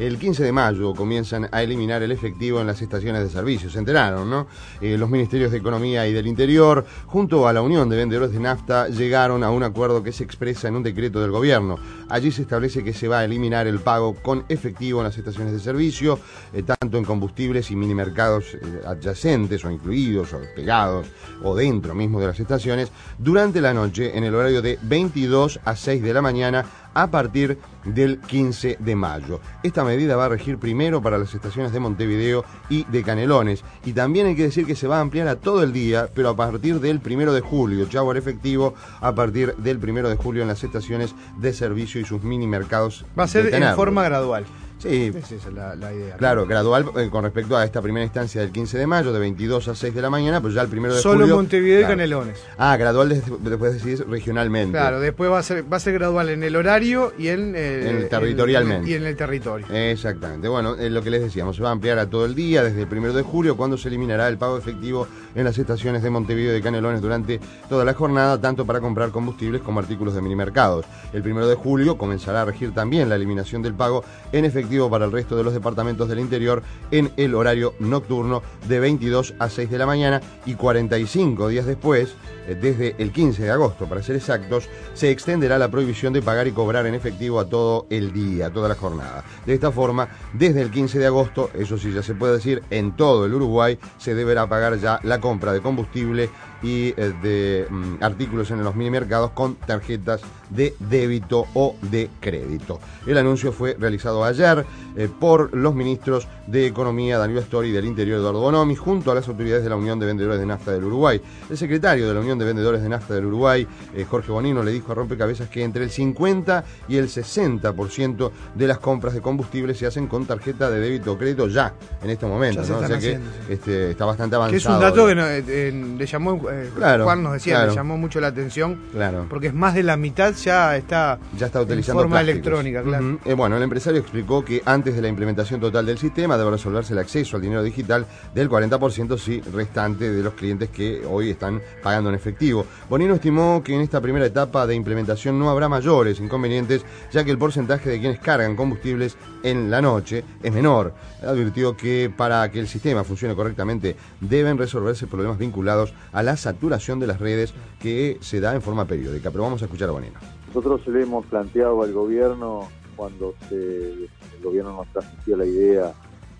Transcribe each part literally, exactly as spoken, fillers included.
el quince de mayo comienzan a eliminar el efectivo en las estaciones de servicio. Se enteraron, ¿no? Eh, los Ministerios de Economía y del Interior, junto a la Unión de Vendedores de Nafta, llegaron a un acuerdo que se expresa en un decreto del gobierno. Allí se establece que se va a eliminar el pago con efectivo en las estaciones de servicio, eh, tanto en combustibles y minimercados eh, adyacentes o incluidos o pegados o dentro mismo de las estaciones, durante la noche en el horario de veintidós a seis de la mañana a partir del quince de mayo. Esta medida va a regir primero para las estaciones de Montevideo y de Canelones, y también hay que decir que se va a ampliar a todo el día, pero a partir del primero de julio, chavo al efectivo, a partir del primero de julio en las estaciones de servicio y sus mini mercados. Va a ser en forma gradual. Sí, esa es la, la idea. Claro, gradual eh, con respecto a esta primera instancia del quince de mayo, de veintidós a seis de la mañana, pues ya el primero de Solo julio... Solo Montevideo claro. y Canelones. Ah, gradual después, después decís regionalmente. Claro, después va a ser va a ser gradual en el horario y en, eh, en el territorialmente. En, y en el territorio. Exactamente. Bueno, es lo que les decíamos, se va a ampliar a todo el día desde el primero de julio, cuando se eliminará el pago efectivo en las estaciones de Montevideo y de Canelones durante toda la jornada, tanto para comprar combustibles como artículos de minimercados. El primero de julio comenzará a regir también la eliminación del pago en efectivo para el resto de los departamentos del interior en el horario nocturno de veintidós a seis de la mañana, y cuarenta y cinco días después, desde el quince de agosto para ser exactos, se extenderá la prohibición de pagar y cobrar en efectivo a todo el día, a toda la jornada. De esta forma, desde el quince de agosto, eso sí ya se puede decir, en todo el Uruguay se deberá pagar ya la compra de combustible y eh, de mm, artículos en los minimercados con tarjetas de débito o de crédito. El anuncio fue realizado ayer eh, por los ministros de Economía, Danilo Astori, y del Interior, Eduardo Bonomi, junto a las autoridades de la Unión de Vendedores de Nafta del Uruguay. El secretario de la Unión de Vendedores de Nafta del Uruguay, eh, Jorge Bonino, le dijo a Rompecabezas que entre el cincuenta y el sesenta por ciento de las compras de combustible se hacen con tarjeta de débito o crédito ya, en este momento, ¿no? O sea que sí. este, está bastante avanzado. Que es un dato que no, eh, le llamó... Eh, Claro, Juan nos decía, claro. le llamó mucho la atención, claro. porque es más de la mitad ya está, ya está utilizando en forma plásticos. electrónica, claro. Uh-huh. eh, bueno, el empresario explicó que antes de la implementación total del sistema debe resolverse el acceso al dinero digital del cuarenta por ciento sí, restante de los clientes que hoy están pagando en efectivo. Bonino estimó que en esta primera etapa de implementación no habrá mayores inconvenientes, ya que el porcentaje de quienes cargan combustibles en la noche es menor. Advirtió que para que el sistema funcione correctamente deben resolverse problemas vinculados a la saturación de las redes que se da en forma periódica. Pero vamos a escuchar a Bonino. Nosotros le hemos planteado al gobierno, cuando se, el gobierno nos transmitió la idea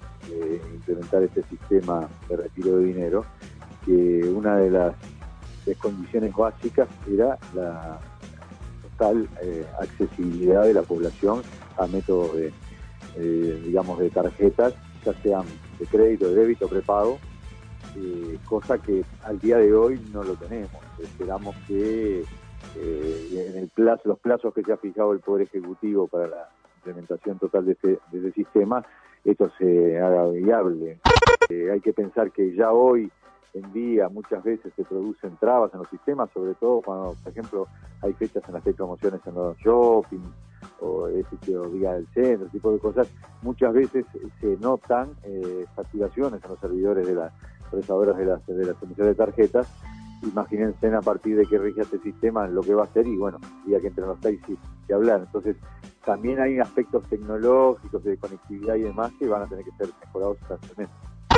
de implementar este sistema de retiro de dinero, que una de las, de las condiciones básicas era la total eh, accesibilidad de la población a métodos de, eh, digamos, de tarjetas, ya sean de crédito, de débito, prepago, eh, cosa que al día de hoy no lo tenemos. Esperamos que eh, en el plazo, los plazos que se ha fijado el Poder Ejecutivo para la implementación total de este, de este sistema, esto se haga viable. Eh, hay que pensar que ya hoy en día muchas veces se producen trabas en los sistemas, sobre todo cuando, por ejemplo, hay fechas en las que hay promociones en los shopping o este día del centro, ese tipo de cosas. Muchas veces se notan eh, saturaciones en los servidores de las procesadoras de las, de las emisoras de tarjetas. Imagínense a partir de que rige este sistema lo que va a hacer, y bueno, día que entre los seis y que hablar. Entonces, también hay aspectos tecnológicos de conectividad y demás que van a tener que ser mejorados constantemente.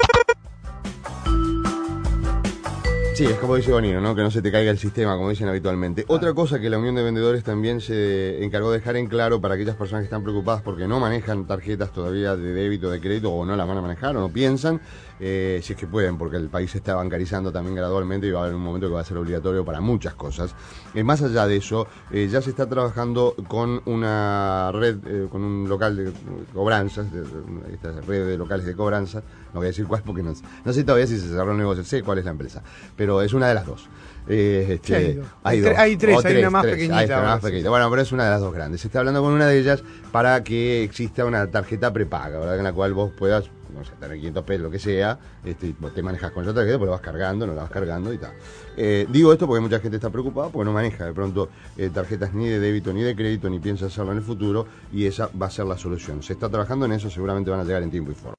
Sí, es como dice Bonino, ¿no? Que no se te caiga el sistema, como dicen habitualmente. Ah. Otra cosa que la Unión de Vendedores también se encargó de dejar en claro para aquellas personas que están preocupadas porque no manejan tarjetas todavía de débito, de crédito, o no las van a manejar o no piensan, eh, si es que pueden, porque el país se está bancarizando también gradualmente y va a haber un momento que va a ser obligatorio para muchas cosas. Eh, más allá de eso, eh, ya se está trabajando con una red, eh, con un local de cobranzas, de, de, esta red de locales de cobranza, no voy a decir cuál porque no, no sé todavía si se cerró el negocio, sé cuál es la empresa, pero es una de las dos. Eh, este, sí, hay, dos. hay, dos. hay tres, tres, hay una más tres, pequeñita. Hay una más pequeñita. Bueno, pero es una de las dos grandes. Se está hablando con una de ellas para que exista una tarjeta prepaga, ¿verdad? En la cual vos puedas, no sé, tener quinientos pesos, lo que sea, este, te manejas con esa tarjeta, pues la vas cargando, no la vas cargando y tal. Eh, digo esto porque mucha gente está preocupada porque no maneja de pronto eh, tarjetas ni de débito ni de crédito, ni piensa hacerlo en el futuro, y esa va a ser la solución. Se está trabajando en eso, seguramente van a llegar en tiempo y forma.